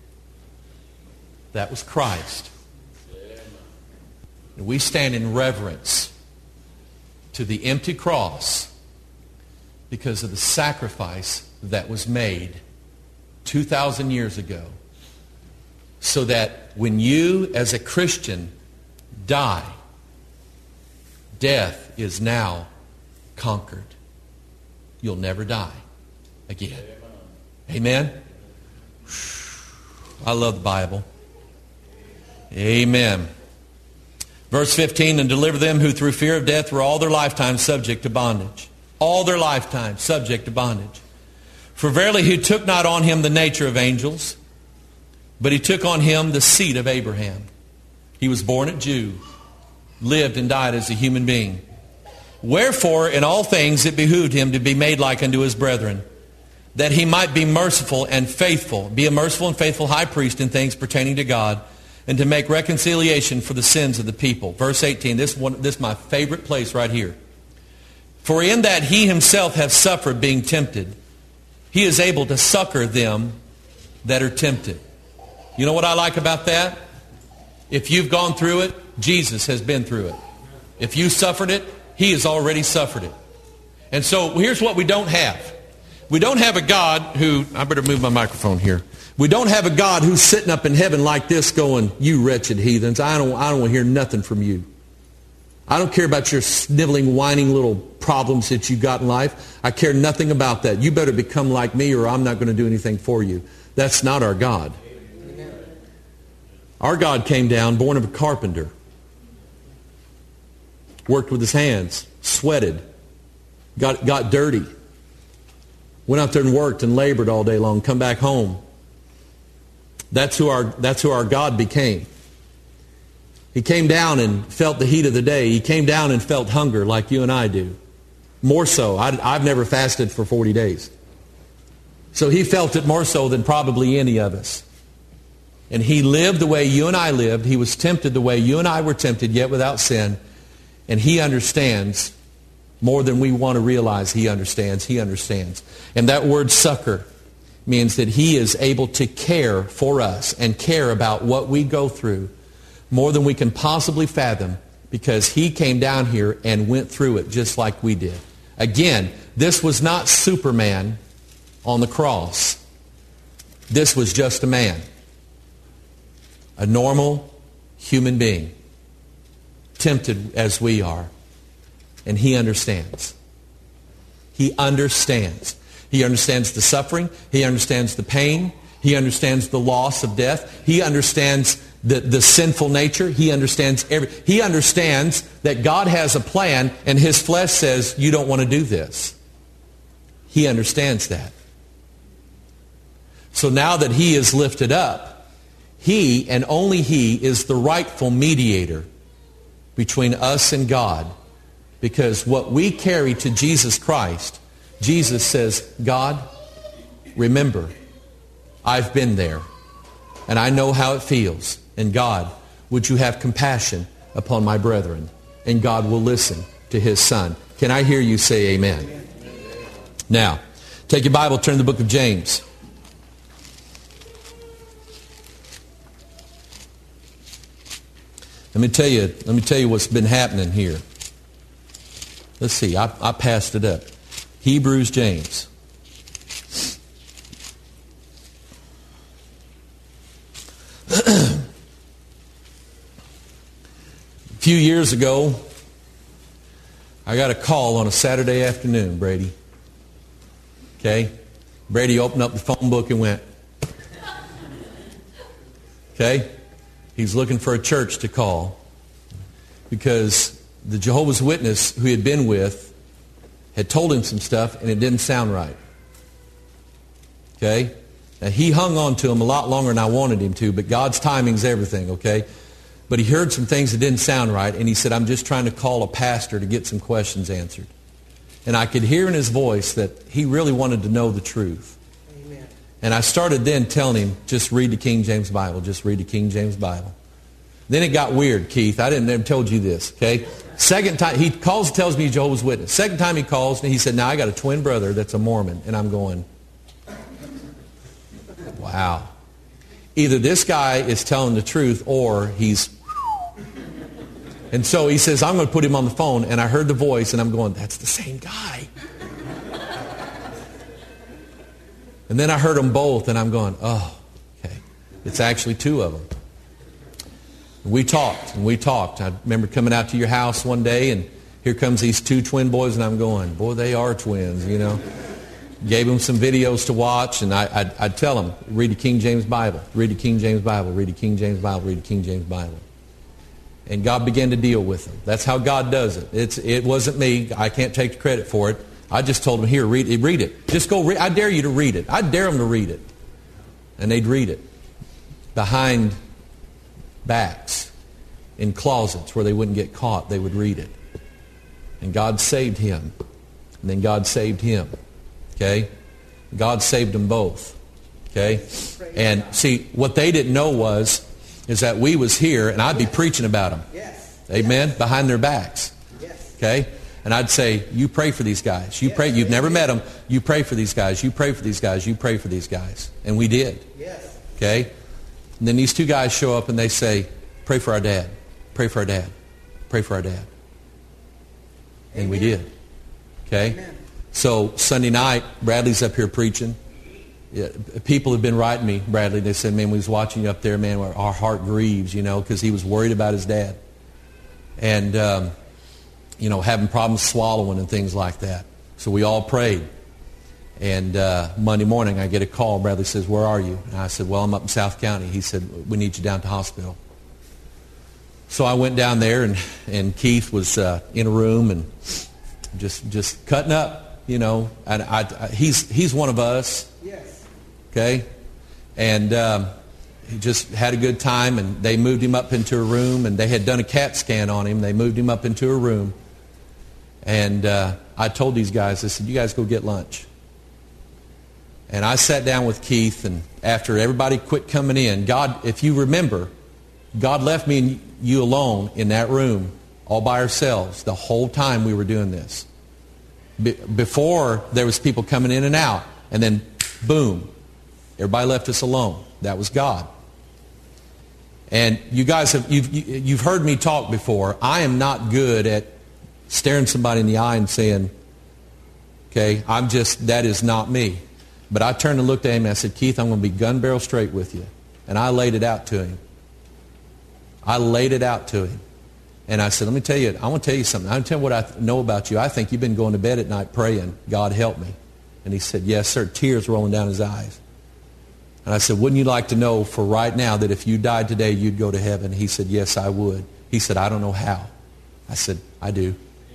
Speaker 1: That was Christ. And we stand in reverence to the empty cross because of the sacrifice that was made 2,000 years ago. So that when you as a Christian die, death is now conquered. You'll never die again. Amen? I love the Bible. Amen. Verse 15, and deliver them who through fear of death were all their lifetime subject to bondage. All their lifetime subject to bondage. For verily he took not on him the nature of angels, but he took on him the seed of Abraham. He was born a Jew, lived and died as a human being. Wherefore in all things it behooved him to be made like unto his brethren, that he might be merciful and faithful, be a merciful and faithful high priest in things pertaining to God, and to make reconciliation for the sins of the people. Verse 18, this is my favorite place right here. For in that he himself hath suffered being tempted, he is able to succor them that are tempted. You know what I like about that? If you've gone through it, Jesus has been through it. If you suffered it, he has already suffered it. And so here's what we don't have. We don't have a God who, I better move my microphone here. We don't have a God who's sitting up in heaven like this going, you wretched heathens, I don't want to hear nothing from you. I don't care about your sniveling, whining little problems that you got in life. I care nothing about that. You better become like me or I'm not going to do anything for you. That's not our God. Our God came down, born of a carpenter. Worked with his hands, sweated, got dirty. Went out there and worked and labored all day long, come back home. That's who our God became. He came down and felt the heat of the day. He came down and felt hunger like you and I do. More so. I've never fasted for 40 days. So he felt it more so than probably any of us. And he lived the way you and I lived. He was tempted the way you and I were tempted, yet without sin. And he understands more than we want to realize. He understands. He understands. And that word succor means that he is able to care for us and care about what we go through more than we can possibly fathom, because he came down here and went through it just like we did. Again, this was not Superman on the cross. This was just a man. A normal human being. Tempted as we are. And he understands. He understands. He understands the suffering. He understands the pain. He understands the loss of death. He understands the sinful nature. He understands he understands that God has a plan and his flesh says, you don't want to do this. He understands that. So now that he is lifted up, he and only he is the rightful mediator between us and God. Because what we carry to Jesus Christ, Jesus says, God, remember, I've been there, and I know how it feels. And God, would you have compassion upon my brethren? And God will listen to His Son. Can I hear you say amen? Amen. Now, take your Bible, turn to the book of James. Let me tell you what's been happening here. Let's see, I passed it up. Hebrews, James. A few years ago, I got a call on a Saturday afternoon, Brady. Okay? Brady opened up the phone book and went. Okay? He's looking for a church to call because the Jehovah's Witness who he had been with had told him some stuff and it didn't sound right. Okay? Now he hung on to him a lot longer than I wanted him to, but God's timing's everything, okay? But he heard some things that didn't sound right, and he said, I'm just trying to call a pastor to get some questions answered. And I could hear in his voice that he really wanted to know the truth. Amen. And I started then telling him, just read the King James Bible, just read the King James Bible. Then it got weird, Keith. I didn't ever told you this, okay? Second time, he calls, tells me he's Jehovah's Witness. Second time he calls, and he said, now I got a twin brother that's a Mormon. And I'm going, wow. Either this guy is telling the truth or he's... And so he says, I'm going to put him on the phone. And I heard the voice, and I'm going, that's the same guy. And then I heard them both, and I'm going, oh, okay. It's actually two of them. We talked, and we talked. I remember coming out to your house one day, and here comes these two twin boys, and I'm going, boy, they are twins, you know. Gave them some videos to watch, and I'd tell them, read the King James Bible, read the King James Bible, read the King James Bible, read the King James Bible. And God began to deal with them. That's how God does it. It wasn't me. I can't take the credit for it. I just told them, here, read it. Just go read. I dare you to read it. I dare them to read it. And they'd read it. Behind backs, in closets where they wouldn't get caught, they would read it. And God saved him. And then God saved him. Okay? God saved them both. Okay? And see, what they didn't know is that we was here and I'd be preaching about them. Yes. Amen? Yes. Behind their backs. Yes. Okay? And I'd say, you pray for these guys. You pray. You've never met them. You pray for these guys. You pray for these guys. You pray for these guys. And we did. Yes. Okay? And then these two guys show up and they say, pray for our dad. Pray for our dad. Pray for our dad. And we did. Okay? Amen. So Sunday night, Bradley's up here preaching. Yeah, people have been writing me, Bradley. They said, man, we was watching you up there, man, our heart grieves, you know, because he was worried about his dad. And, you know, having problems swallowing and things like that. So we all prayed. And Monday morning, I get a call. Bradley says, where are you? And I said, well, I'm up in South County. He said, we need you down to the hospital. So I went down there, and Keith was in a room and just cutting up, you know. And he's one of us. Yes. Okay? And he just had a good time, and they moved him up into a room, and they had done a CAT scan on him. They moved him up into a room. And I told these guys, I said, you guys go get lunch. And I sat down with Keith, and after everybody quit coming in, God, if you remember, God left me and you alone in that room all by ourselves the whole time we were doing this. Before, there was people coming in and out, and then boom, everybody left us alone. That was God. And you guys you've heard me talk before. I am not good at staring somebody in the eye and saying, okay, that is not me. But I turned and looked at him and I said, Keith, I'm going to be gun barrel straight with you. And I laid it out to him. I laid it out to him. And I said, let me tell you, I want to tell you something. I want to tell you what I know about you. I think you've been going to bed at night praying, God help me. And he said, yes, sir, tears rolling down his eyes. And I said, wouldn't you like to know for right now that if you died today, you'd go to heaven? He said, yes, I would. He said, I don't know how. I said, I do.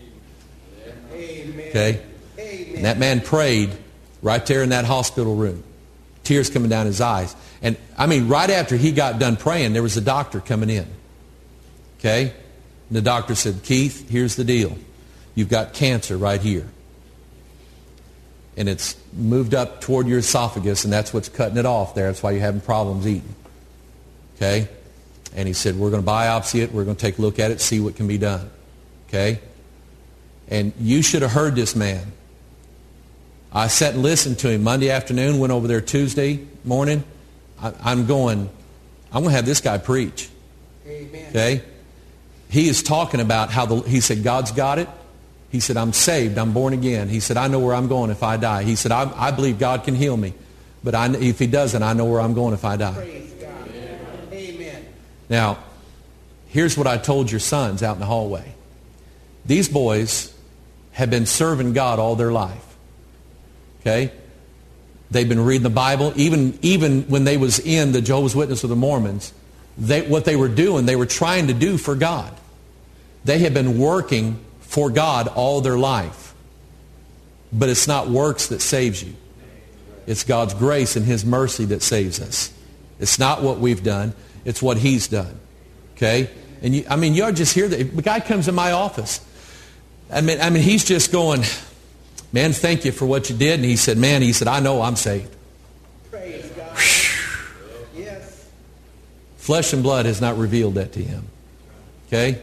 Speaker 1: Amen. Okay? Amen. And that man prayed right there in that hospital room. Tears coming down his eyes. And I mean, right after he got done praying, there was a doctor coming in. Okay? And the doctor said, Keith, here's the deal. You've got cancer right here. and it's moved up toward your esophagus, and that's what's cutting it off there. That's why you're having problems eating. Okay? And he said, we're going to biopsy it. We're going to take a look at it, see what can be done. Okay? And you should have heard this man. I sat and listened to him Monday afternoon, went over there Tuesday morning. I'm going to have this guy preach.
Speaker 2: Amen.
Speaker 1: Okay? He is talking about how he said, God's got it. He said, I'm saved. I'm born again. He said, I know where I'm going if I die. He said, I believe God can heal me. But if he doesn't, I know where I'm going if I die.
Speaker 2: Praise God. Amen.
Speaker 1: Now, here's what I told your sons out in the hallway. These boys have been serving God all their life. Okay? They've been reading the Bible. Even when they was in the Jehovah's Witnesses or the Mormons, what they were doing, they were trying to do for God. They have been working for God all their life. But it's not works that saves you. It's God's grace and His mercy that saves us. It's not what we've done. It's what He's done. Okay? And you ought to just hear that. The guy comes in my office. I mean, he's just going, man, thank you for what you did. And he said, I know I'm saved.
Speaker 2: Praise God. Yes.
Speaker 1: Flesh and blood has not revealed that to him. Okay?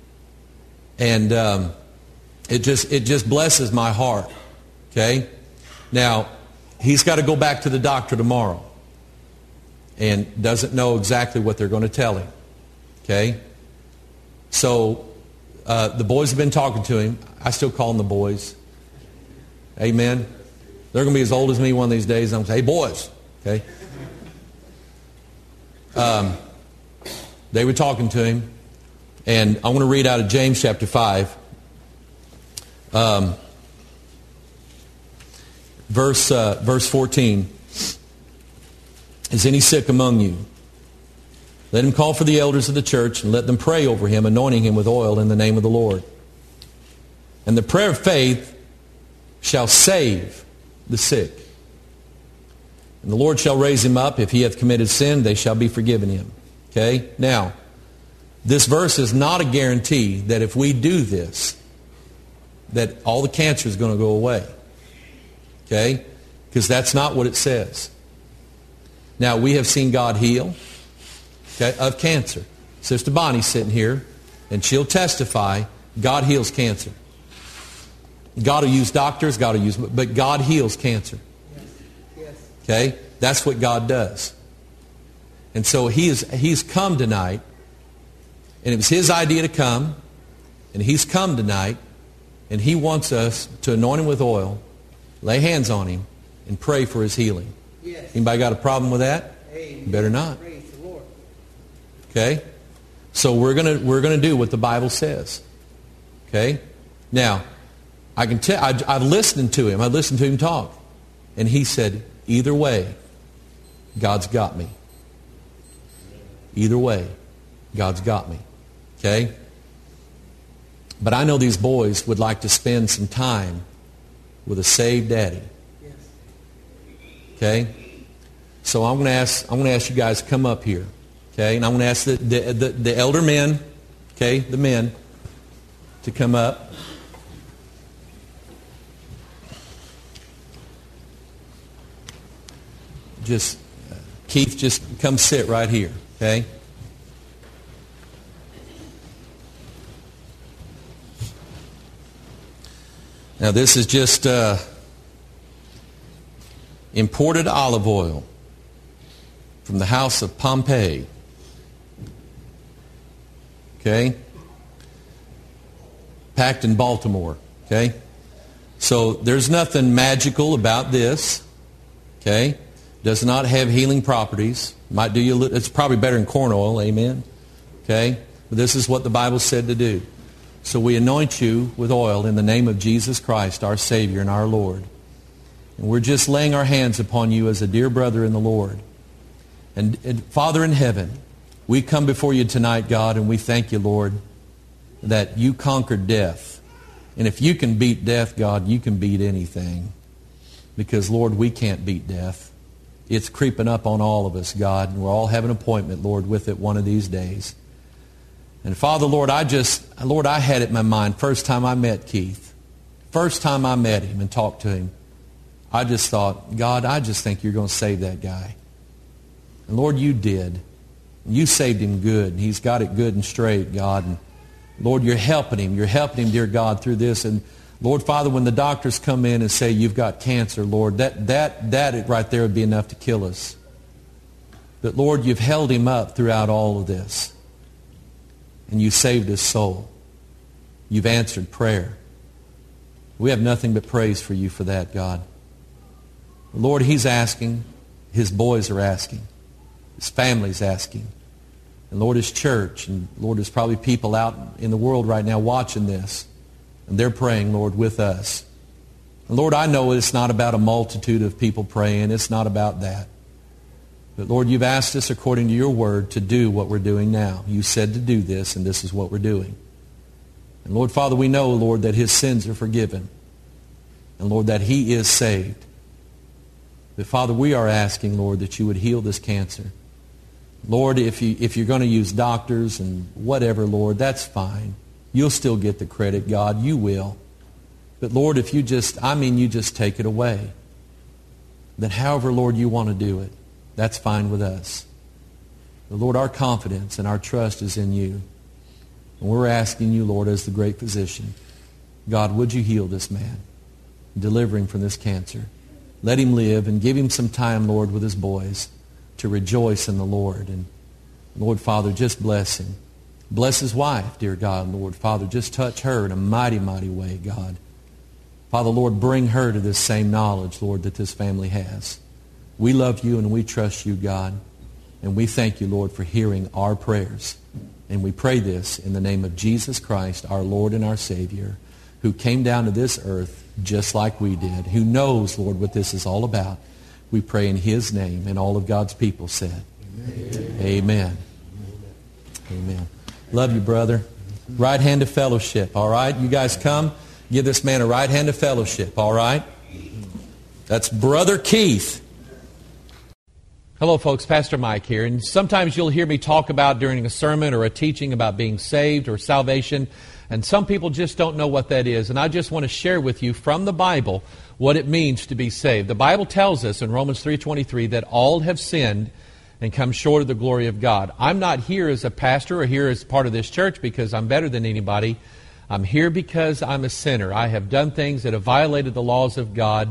Speaker 1: And it just blesses my heart. Okay? Now, he's got to go back to the doctor tomorrow. And doesn't know exactly what they're going to tell him. Okay? So, the boys have been talking to him. I still call them the boys. Amen. They're going to be as old as me one of these days. I'm going to say, hey, boys. Okay? They were talking to him. And I want to read out of James chapter 5. Verse 14. Is any sick among you? Let him call for the elders of the church and let them pray over him, anointing him with oil in the name of the Lord. And the prayer of faith shall save the sick. And the Lord shall raise him up. If he hath committed sin, they shall be forgiven him. Okay? Now, this verse is not a guarantee that if we do this, that all the cancer is going to go away. Okay? Because that's not what it says. Now, we have seen God heal, okay, of cancer. Sister Bonnie's sitting here, and she'll testify, God heals cancer. God will use doctors, but God heals cancer.
Speaker 2: Yes.
Speaker 1: Okay? That's what God does. And so he's come tonight, and it was his idea to come, and he's come tonight, and he wants us to anoint him with oil, lay hands on him, and pray for his healing.
Speaker 2: Yes.
Speaker 1: Anybody got a problem with that?
Speaker 2: Amen.
Speaker 1: Better not.
Speaker 2: Praise the Lord.
Speaker 1: Okay? So we're gonna do what the Bible says. Okay? Now, I can tell. I've listened to him. I listened to him talk, and he said, "Either way, God's got me. Either way, God's got me." Okay? But I know these boys would like to spend some time with a saved daddy.
Speaker 2: Yes.
Speaker 1: Okay? So I'm going to ask you guys to come up here. Okay? And I'm going to ask the elder men, okay, the men, to come up. Keith, just come sit right here. Okay? Now this is just imported olive oil from the house of Pompeii. Okay? Packed in Baltimore. Okay? So there's nothing magical about this. Okay? Does not have healing properties. Might do you. It's probably better than corn oil. Amen? Okay? But this is what the Bible said to do. So we anoint you with oil in the name of Jesus Christ, our Savior and our Lord. And we're just laying our hands upon you as a dear brother in the Lord. And Father in heaven, we come before you tonight, God, and we thank you, Lord, that you conquered death. And if you can beat death, God, you can beat anything. Because, Lord, we can't beat death. It's creeping up on all of us, God, and we'll all have an appointment, Lord, with it one of these days. And Father, Lord, I had it in my mind, first time I met Keith, first time I met him and talked to him, I just thought, God, I just think you're going to save that guy. And Lord, you did. You saved him good. He's got it good and straight, God. And Lord, you're helping him. You're helping him, dear God, through this. And Lord, Father, when the doctors come in and say you've got cancer, Lord, that right there would be enough to kill us. But Lord, you've held him up throughout all of this. And you saved his soul. You've answered prayer. We have nothing but praise for you for that, God. Lord, he's asking. His boys are asking. His family's asking. And Lord, his church. And Lord, there's probably people out in the world right now watching this. And they're praying, Lord, with us. And Lord, I know it's not about a multitude of people praying. It's not about that. But Lord, you've asked us according to your word to do what we're doing now. You said to do this, and this is what we're doing. And Lord, Father, we know, Lord, that his sins are forgiven. And Lord, that he is saved. But Father, we are asking, Lord, that you would heal this cancer. Lord, if you're going to use doctors and whatever, Lord, that's fine. You'll still get the credit, God. You will. But Lord, if you just take it away. Then however, Lord, you want to do it, that's fine with us. But Lord, our confidence and our trust is in you. And we're asking you, Lord, as the great physician, God, would you heal this man? Deliver him from this cancer. Let him live and give him some time, Lord, with his boys to rejoice in the Lord. And Lord, Father, just bless him. Bless his wife, dear God, Lord. Father, just touch her in a mighty, mighty way, God. Father, Lord, bring her to this same knowledge, Lord, that this family has. We love you and we trust you, God. And we thank you, Lord, for hearing our prayers. And we pray this in the name of Jesus Christ, our Lord and our Savior, who came down to this earth just like we did, who knows, Lord, what this is all about. We pray in his name, and all of God's people said, Amen. Amen. Amen. Love you, brother. Right hand of fellowship, all right? You guys come, give this man a right hand of fellowship, all right? That's Brother Keith. Hello, folks. Pastor Mike here. And sometimes you'll hear me talk about during a sermon or a teaching about being saved or salvation. And some people just don't know what that is. And I just want to share with you from the Bible what it means to be saved. The Bible tells us in Romans 3:23 that all have sinned and come short of the glory of God. I'm not here as a pastor or here as part of this church because I'm better than anybody. I'm here because I'm a sinner. I have done things that have violated the laws of God.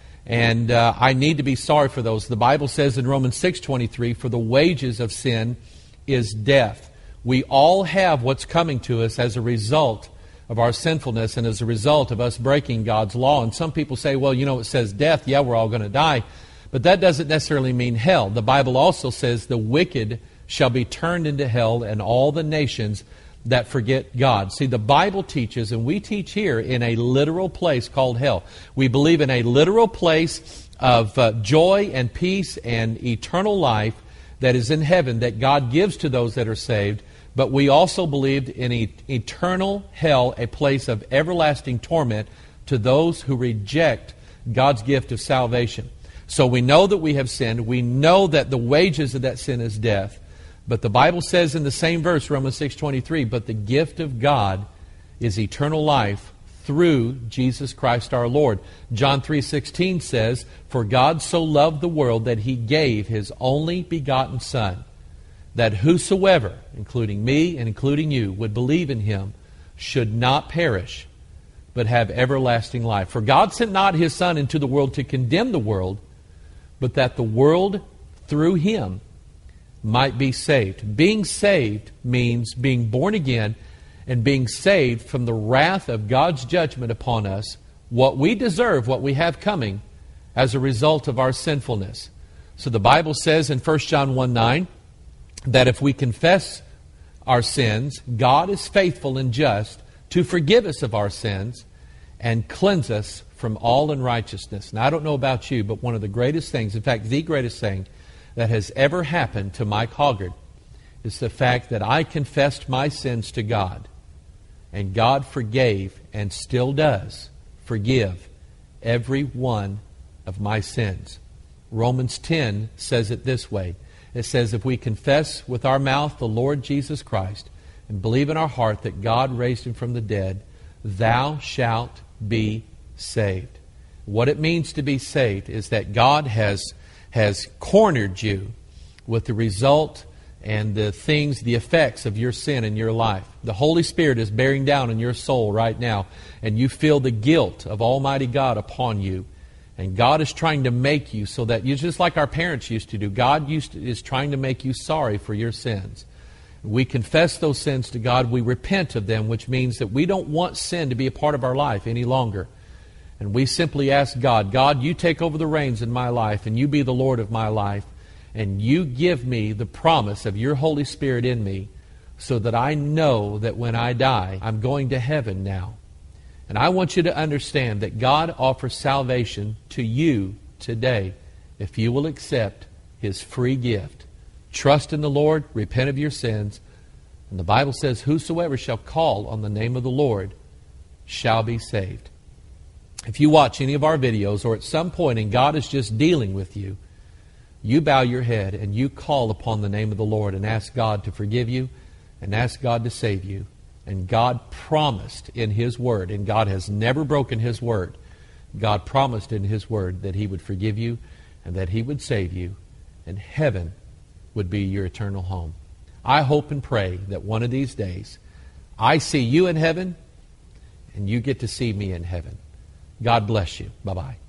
Speaker 1: And I need to be sorry for those. The Bible says in Romans 6:23, for the wages of sin is death. We all have what's coming to us as a result of our sinfulness and as a result of us breaking God's law. And some people say, well, you know, it says death. Yeah, we're all going to die. But that doesn't necessarily mean hell. The Bible also says the wicked shall be turned into hell and all the nations that forget God. See, the Bible teaches, and we teach here, in a literal place called hell. We believe in a literal place of joy and peace and eternal life that is in heaven that God gives to those that are saved. But we also believed in eternal hell, a place of everlasting torment to those who reject God's gift of salvation. So we know that we have sinned. We know that the wages of that sin is death. But the Bible says in the same verse, Romans 6:23, but the gift of God is eternal life through Jesus Christ our Lord. John 3:16 says, for God so loved the world that He gave His only begotten Son, that whosoever, including me and including you, would believe in Him should not perish, but have everlasting life. For God sent not His Son into the world to condemn the world, but that the world through Him might be saved. Being saved means being born again and being saved from the wrath of God's judgment upon us, what we deserve, what we have coming, as a result of our sinfulness. So the Bible says in 1 John 1:9 that if we confess our sins, God is faithful and just to forgive us of our sins and cleanse us from all unrighteousness. Now, I don't know about you, but one of the greatest things, in fact, the greatest thing that has ever happened to Mike Hoggard is the fact that I confessed my sins to God, and God forgave and still does forgive every one of my sins. Romans 10 says it this way. It says, if we confess with our mouth the Lord Jesus Christ and believe in our heart that God raised Him from the dead, thou shalt be saved. What it means to be saved is that God has cornered you with the result and the things, the effects of your sin in your life. The Holy Spirit is bearing down in your soul right now, and you feel the guilt of Almighty God upon you. And God is trying to make you so that you, just like our parents used to do, God is trying to make you sorry for your sins. We confess those sins to God. We repent of them, which means that we don't want sin to be a part of our life any longer. And we simply ask God, God, you take over the reins in my life, and you be the Lord of my life. And you give me the promise of your Holy Spirit in me so that I know that when I die, I'm going to heaven now. And I want you to understand that God offers salvation to you today if you will accept His free gift. Trust in the Lord, repent of your sins, and the Bible says, whosoever shall call on the name of the Lord shall be saved. If you watch any of our videos or at some point and God is just dealing with you, you bow your head and you call upon the name of the Lord and ask God to forgive you and ask God to save you. And God promised in His Word, and God has never broken His Word, God promised in His Word that He would forgive you and that He would save you, and heaven would be your eternal home. I hope and pray that one of these days I see you in heaven and you get to see me in heaven. God bless you. Bye-bye.